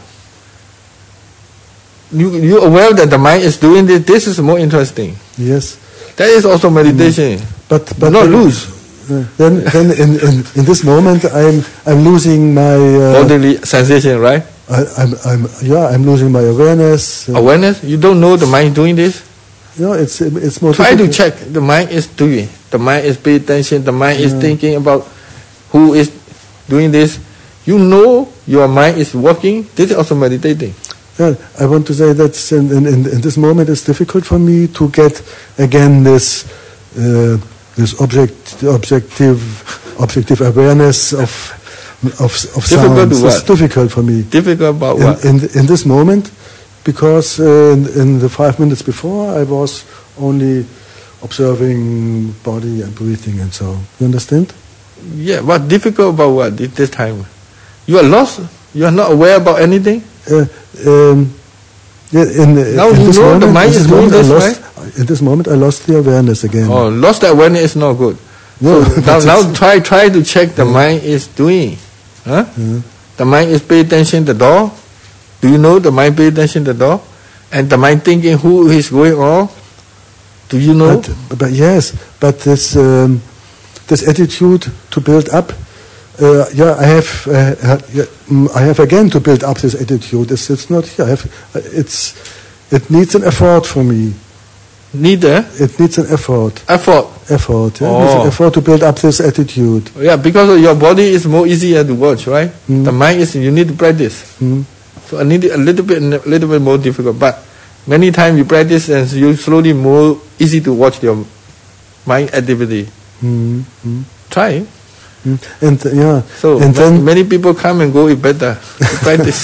You you aware that the mind is doing this. This is more interesting. Yes, That is also meditation. but but not then, lose uh, then then in, in, in this moment I'm I'm losing my uh, bodily sensation, right? I, I'm I'm yeah I'm losing my awareness. Uh, Awareness. You don't know the mind doing this. you know, it's it's more Try to difficult. check. The mind is doing. The mind is paying attention. The mind is Yeah. thinking about who is doing this. You know your mind is working. This is also meditating. Yeah, I want to say that in, in, in, in this moment it's difficult for me to get again this uh, this object objective objective awareness of of of Difficult to sounds. It's what? difficult for me. Difficult about in, what? in, in this moment, because uh, in, in the five minutes before I was only observing body and breathing and so. You understand? Yeah, what difficult about what this this time? You are lost. You are not aware about anything. Uh, um, yeah, in, Now in you this know moment, the mind in is this doing moment I this, lost, In this moment, I lost the awareness again. Oh, lost awareness is not good. No, So now, but now it's- try try to check the mind is doing. Huh? Yeah. The mind is pay attention the door. Do you know the mind pay attention the door? And the mind thinking who is going on? Do you know? But, but yes, but this um, this attitude to build up. Uh, yeah, I have. Uh, uh, yeah, mm, I have again to build up this attitude. It's, it's not here. I have. Uh, it's. It needs an effort for me. Neither. It needs an effort. Effort. Effort. Yeah? Oh. It needs an effort to build up this attitude. Yeah, because your body is more easier to watch, right? Mm. The mind is you need to practice. Mm. So I need a little bit, a little bit more difficult. But many times you practice and you slowly more easy to watch your mind activity. Mm. Mm. Try. Mm. And uh, yeah. So and ma- then many people come and go. It better to practice.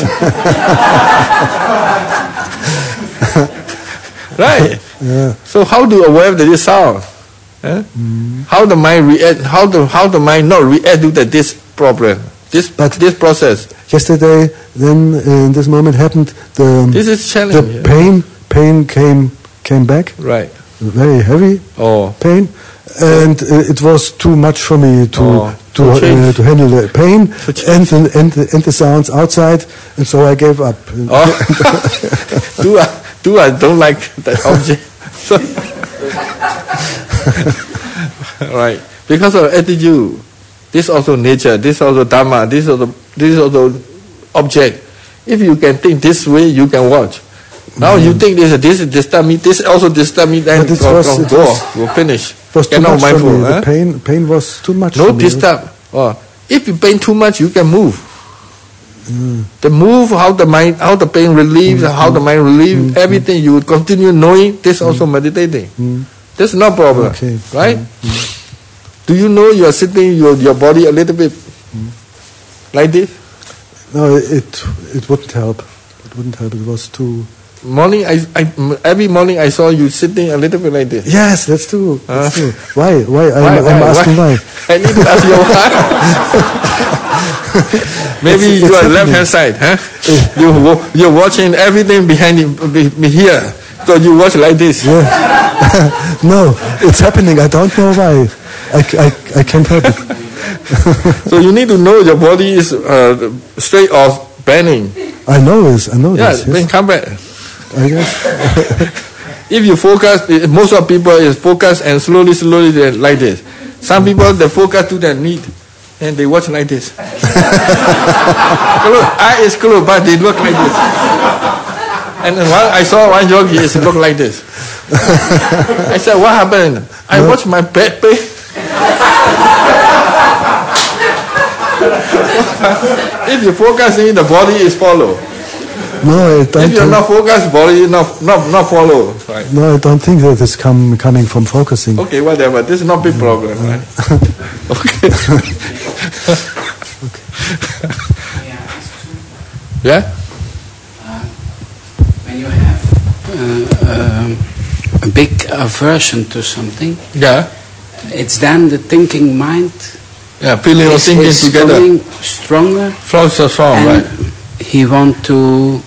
Right. Yeah. So how to aware of this sound? Eh? Mm. How the mind react? How the how the mind not react to that this problem? This But this process. yesterday, then uh, in this moment happened the This is the challenge. yeah. pain. Pain came came back. Right. Very heavy Oh. pain, and uh, it was too much for me to Oh, to to uh, change. to handle the pain To change. and the, and the, and the sounds outside, and so I gave up. Oh. do I do I don't like that object? So right. Because of attitude. This also nature. This also dharma. This also this also object. If you can think this way, you can watch. Now you think this this disturb me. This also disturb me. Then But it go, was- go, it go. was- We'll finish. It was too Cannot much for mindful. me. Huh? The pain pain was too much. No for me. disturb. Oh. If you pain too much, you can move. Mm. The move, how the mind, how the pain relieves, how the mind relieves, Mm. everything you would continue knowing. This also meditating. Mm. That's no problem, Okay. right? Mm. Do you know you are sitting your your body a little bit like this? No, it it wouldn't help. It wouldn't help. It was too. Morning, I, I every morning I saw you sitting a little bit like this. Yes, that's true. That's Uh. true. Why? Why? I'm, Why, I'm why, asking why. I need to ask you why. Maybe It's- you it's are left happening. hand side, huh? you wa- you're watching everything behind you, be, be here, so you watch like this. Yeah. No, it's happening. I don't know why. I, I, I can't help it. So you need to know your body is uh, straight or bending. I know this. I know Yeah, this. then Yes. come back. I guess. If you focus, most of people is focus and slowly, slowly they like this. Some people they focus to their need and they watch like this. Close, eye is closed, but they look like this. And then one, I saw one yogi is look like this. I said, what happened? I watch my back pain. If you focus in, the body is follow. No, I don't. If you're think, not focused, body is not not not follow. Right. no, I don't think that it's come coming from focusing. Okay, whatever. This is not big problem, right? Okay. Yeah. When you have uh, um, a big aversion to something, Yeah. it's then the thinking mind Yeah. Feeling of is, thinking is together. coming stronger, Flows so strong, and right? he want to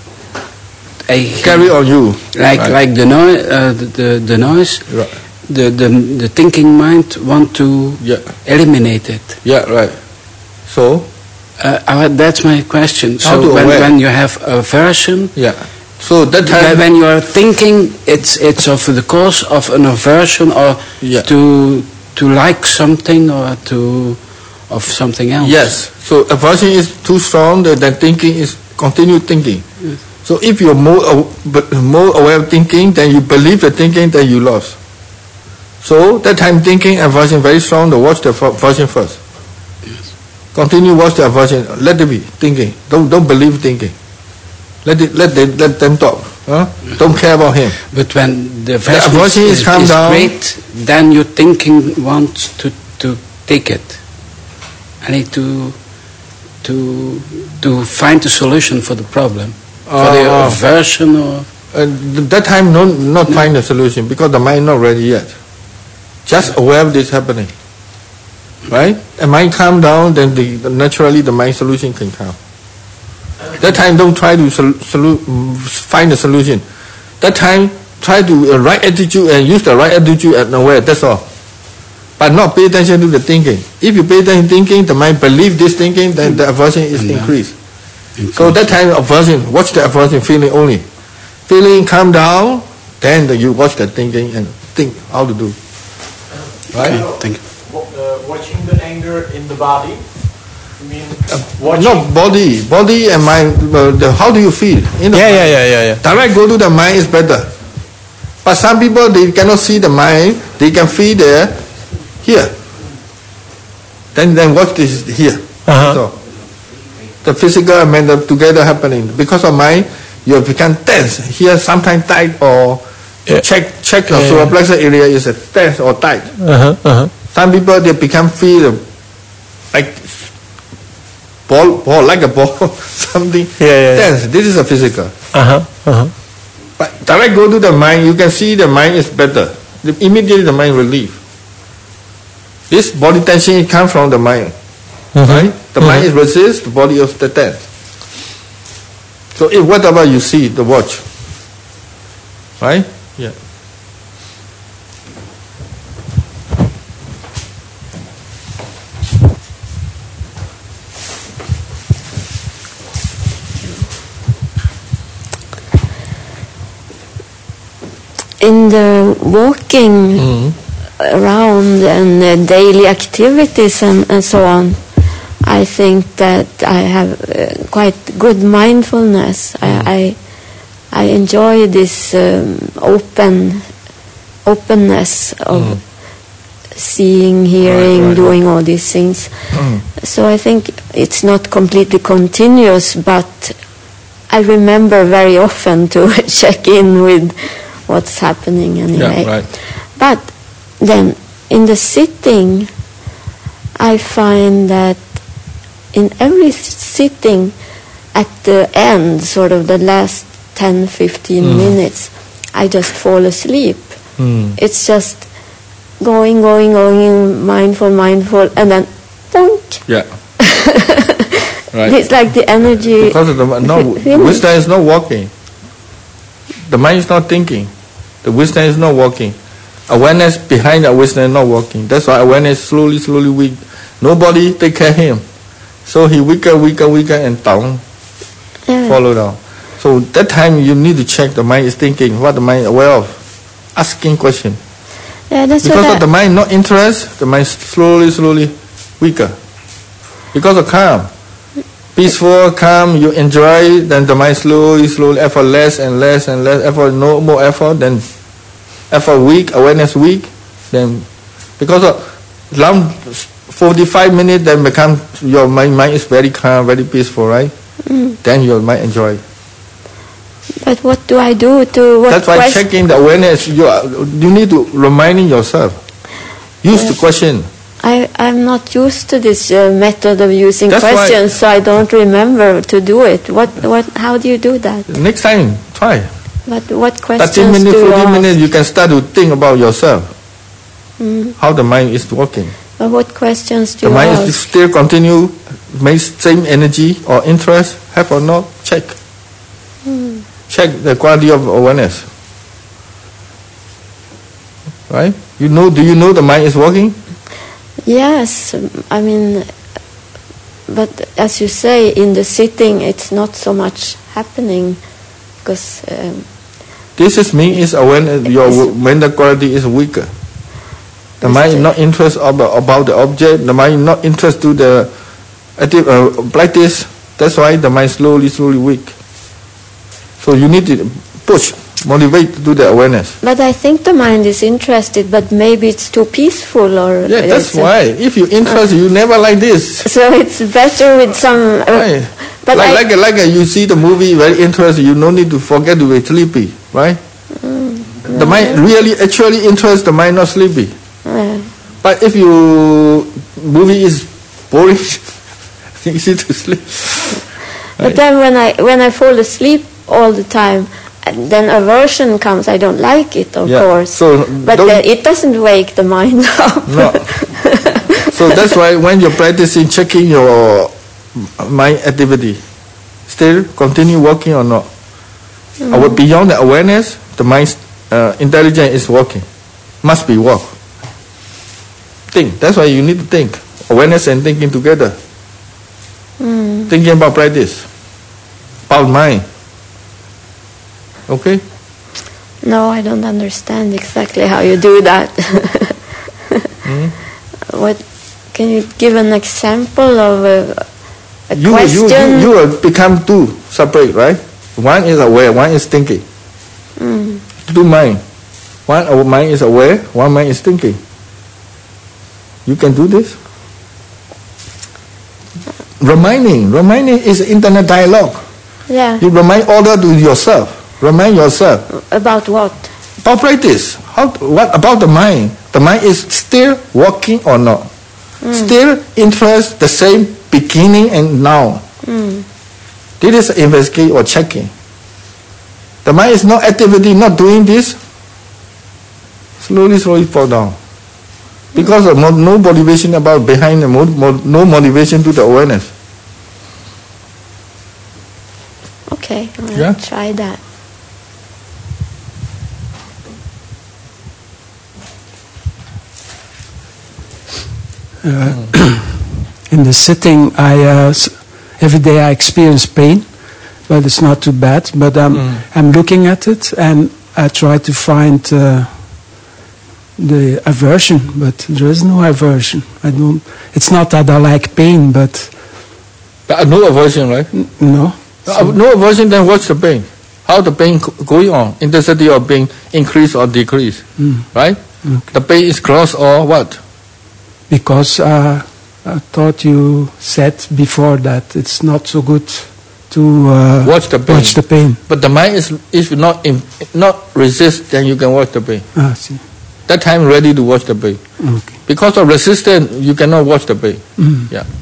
uh, Carry on you. like right. like the noise, uh, the, the the noise. Right. The, the the thinking mind want to Yeah. eliminate it. Yeah. Right. So. Uh, uh, that's my question. How to So when, aware? when you have aversion, Yeah. So that when time. when you are thinking, it's it's of the cause of an aversion or Yeah. to to like something or to of something else. Yes. So aversion is too strong. Then then thinking is continue thinking. So if you're more aw- but more aware of thinking, then you believe the thinking, then you lost. So that time thinking aversion very strong. To watch the aversion first. Continue watch the aversion. Let it be thinking. Don't don't believe thinking. Let it let them let them talk. Huh? Don't care about him. But when the aversion aversion is is, calmed is down. great, then your thinking wants to to take it. I need to to to find a solution for the problem, for the Uh, aversion or. Uh, th- that time no, not find a solution because the mind not ready yet. Just aware of this happening. Right? And mind calm down, then the, the naturally the mind solution can come. That time don't try to sol- solu- mm, find a solution. That time try to uh, right attitude and use the right attitude and aware. That's all. But not pay attention to the thinking. If you pay attention to thinking, the mind believe this thinking, then the aversion is increased. So that time aversion, watch the aversion feeling only. Feeling calm down, then the, you watch the thinking and think how to do. Right? Okay, thank you. Uh, watching the anger in the body. You mean Watching. Not body, body and mind. Uh, the, how do you feel? In the Yeah, mind. yeah, yeah, yeah, yeah. Direct go to the mind is better. But some people, they cannot see the mind, they can feel the here. Then then what is here? Uh-huh. So, the physical and mental together happening. Because of mind, you have become tense. Here sometimes tight or yeah. check check your yeah. solar plexus area is a tense or tight. Uh-huh. Uh-huh. Some people, they become feel like ball, ball like a ball, something yeah, yeah, tense. This is a physical. Uh-huh. Uh-huh. But direct go to the mind, you can see the mind is better. The, immediately the mind relief. This body tension it comes from the mind, mm-hmm. right? The mm-hmm. mind is resist, the body is the tense. So if whatever you see, the watch, right? Yeah. In the walking mm-hmm. around and uh, daily activities and, and so on, I think that I have uh, quite good mindfulness. Mm-hmm. I, I I enjoy this um, open openness of mm-hmm. seeing, hearing, right, right, doing right. all these things. Mm-hmm. So I think it's not completely continuous, but I remember very often to check in with what's happening anyway. Yeah, right. But then in the sitting, I find that in every sitting at the end, sort of the last ten, fifteen mm. minutes, I just fall asleep. Mm. It's just going, going, going, mindful, mindful, and then bonk. Yeah. Right. It's like the energy. Because of the no, wisdom is not walking. The mind is not thinking. The wisdom is not walking. Awareness behind the wisdom is not walking. That's why awareness slowly, slowly weak. Nobody take care of him. So he weaker, weaker, weaker, and down. Yeah. Follow down. So that time you need to check the mind is thinking, what the mind is aware of. Asking question. Yeah, that's because what of the mind not interest, the mind slowly, slowly weaker. Because of calm. Peaceful, calm, you enjoy, then the mind slowly, slowly, effort less and less and less, effort, no more effort, then effort weak, awareness weak, then because of long forty-five minutes, then become, your mind, mind is very calm, very peaceful, right? Mm. Then your mind enjoy. But what do I do to... What That's why checking the awareness, you, are, you need to reminding yourself. Use yes. the question. I, I'm not used to this uh, method of using That's questions, so I don't remember to do it. What, what, how do you do that? Next time, try. But what questions thirty minutes, do you forty ask? minutes, you can start to think about yourself. Mm. How the mind is working. But what questions do the you mind ask? is still continue, make same energy or interest, have or not, check. Mm. Check the quality of awareness. Right? You know, do you know the mind is working? Yes, I mean, but as you say, in the sitting, it's not so much happening, because um, this is me is awareness. Your mental quality is weaker. The mind is not interested about, about the object. The mind not interested to the active uh, practice. That's why the mind slowly, slowly weak. So you need to push. Motivate to do the awareness. But I think the mind is interested, but maybe it's too peaceful, or yeah, that's why. If you interested, uh, you never like this. So it's better with some. Uh, right. But like I, like a, like a, you see the movie very interested. You no need to forget to be sleepy, right? Mm, the no, mind really actually interests the mind not sleepy. Uh, but if you movie is boring, easy to sleep. Right? But then when I when I fall asleep all the time. And then aversion comes. I don't like it, of yeah. course. So but the, it doesn't wake the mind up. No. So that's why when you're practicing, checking your mind activity, still continue working or not. Mm. Our, beyond the awareness, the mind uh, intelligence is working. Must be work. Think. That's why you need to think. Awareness and thinking together. Mm. Thinking about practice. About mind. Okay? No, I don't understand exactly how you do that. mm. What? Can you give an example of a, a you, question? You, you, you will become two separate, right? One is aware, one is thinking. Mm. Two mind. One mind is aware, one mind is thinking. You can do this. Reminding, reminding is internal dialogue. Yeah. You remind order to yourself. Remind yourself. About what? About practice. How? What about the mind? The mind is still working or not? Mm. Still interest the same beginning and now. Mm. This is investigate or checking. The mind is not activity, not doing this. Slowly, slowly fall down. Because of no motivation about behind the no motivation to the awareness. Okay, I'll yeah? try that. Uh, in the sitting, I uh, every day I experience pain, but it's not too bad. But I'm mm. I'm looking at it and I try to find uh, the aversion, but there is no aversion. I don't. It's not that I like pain, but but no aversion, right? N- no. So no aversion. Then what's the pain? How the pain going on? Intensity of pain increase or decrease, mm. right? Okay. The pain is close or what? Because uh, I thought you said before that it's not so good to uh, watch the pain. Watch the pain. But the mind is if not in, not resist, then you can watch the pain. Ah, see. That time ready to watch the pain. Okay. Because of resistance, you cannot watch the pain. Mm. Yeah.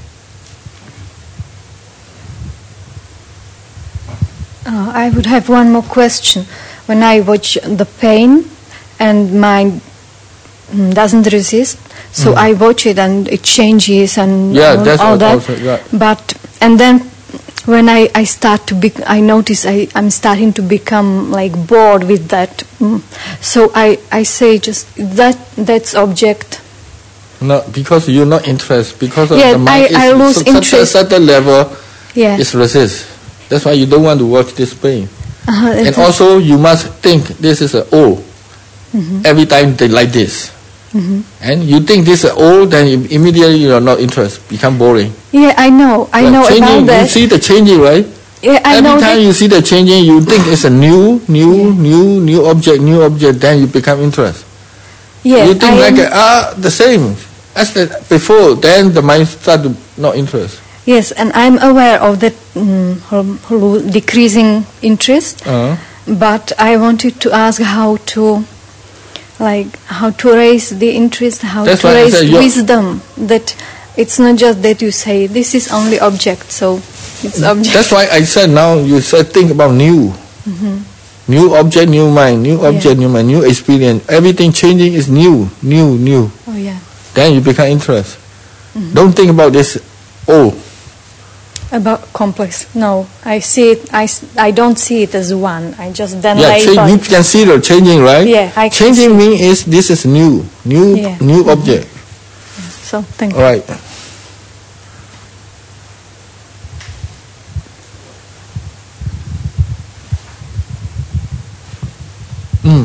Uh, I would have one more question. When I watch the pain and mind doesn't resist, so mm. I watch it and it changes and yeah, all, that's all that. Also, yeah. But and then when I, I start to be, I notice I I'm starting to become like bored with that. Mm. So I, I say just that that's object. No, because you're not interested. Because of yeah, the mind I, I lose such interest. A certain level, yeah, it's resist. That's why you don't want to watch this pain. Uh-huh, and also you must think this is a O. Mm-hmm. Every time they like this. Mm-hmm. And you think this is old, then immediately you are not interested, become boring. Yeah, I know, I but know changing, about that. You see the changing, right? Yeah, I Every know. Every time that. you see the changing, you think it's a new, new, yeah. new, new object, new object. Then you become interested. Yeah, you think I like ah the same as the before. Then the mind start to not interest. Yes, and I'm aware of that um, decreasing interest. Uh-huh. But I wanted to ask how to. Like how to raise the interest, how That's to raise said, wisdom. That it's not just that you say this is only object, so it's object. That's why I said now you said think about new, mm-hmm. new object, new mind, new object, yeah. new mind, new experience. Everything changing is new, new, new. Oh yeah. Then you become interested. Mm-hmm. Don't think about this. Oh. About complex. No, I see it. I, I don't see it as one. I just then yeah, label. You can see the changing, right? Yeah, I can changing see. means is this is new, new, yeah. new mm-hmm. object. So thank you. All right. Mm.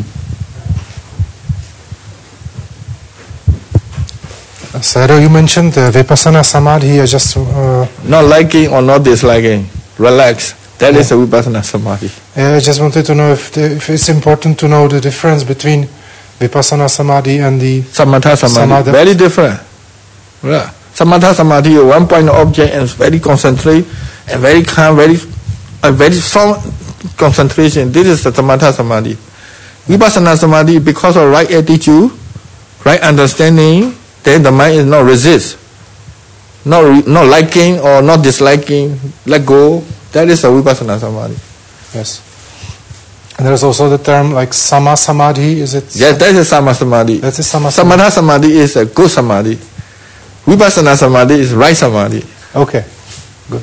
Sayadaw, you mentioned the Vipassana Samadhi. I just uh, not liking or not disliking. Relax. That yeah. is a Vipassana Samadhi. Yeah, I just wanted to know if the, if it's important to know the difference between Vipassana Samadhi and the Samatha Samadhi. Samadhi. Very different. Yeah. Samatha Samadhi, one point object and very concentrate and very calm, very a very strong concentration. This is the Samatha Samadhi. Vipassana Samadhi, because of right attitude, right understanding, then the mind is not resist, not re, not liking or not disliking, let go. That is a Vipassana Samadhi. Yes. And there's also the term like Sama Samadhi, is it? Yes, that is Sama Samadhi. That is Sama Samadhi. Samatha Samadhi is a good Samadhi. Vipassana Samadhi is right Samadhi. Okay, good.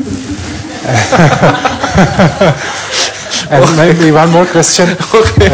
And maybe one more question. Okay.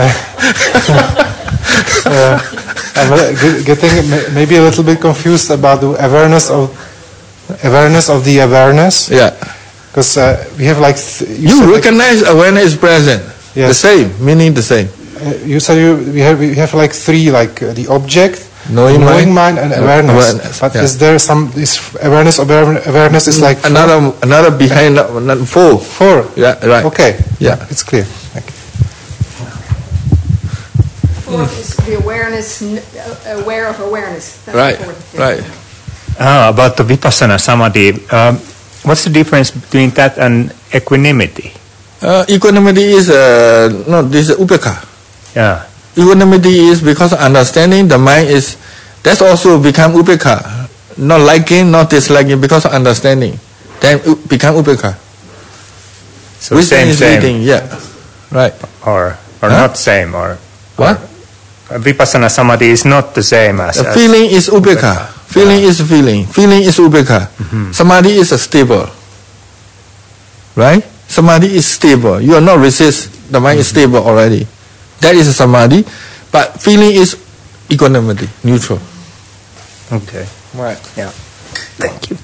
uh, I'm getting maybe a little bit confused about the awareness of awareness of the awareness. Yeah. Because uh, we have like th- you, you recognize like, awareness is present. Yes. The same, meaning the same. Uh, you said you, we have we have like three, like uh, the object, knowing, knowing mind, mind, and awareness. awareness. But yeah. is there some is awareness of awareness is like another four? another behind four. Four. Yeah. Right. Okay. Yeah. It's clear. Thank you. fourth is the awareness, n- uh, aware of awareness. That's Right, the fourth, yeah. right. Ah, about the vipassana samadhi, um, what's the difference between that and equanimity? Uh, equanimity is uh, no, this is upekkha. Yeah. Equanimity is because of understanding the mind is, that's also become upekkha. Not liking, not disliking, because of understanding. Then u- become upekkha. So Wisdom same, is same. reading, yeah. Right. Or or Huh? not same, or What? or, uh, vipassana samadhi is not the same as, The as feeling is upekkha. Feeling is feeling. Feeling is upekkha. Samadhi is a stable. Right? Samadhi is stable. You are not resist. The mind is stable already. That is a samadhi. But feeling is equanimity, neutral. Okay. Right. Yeah. Thank you.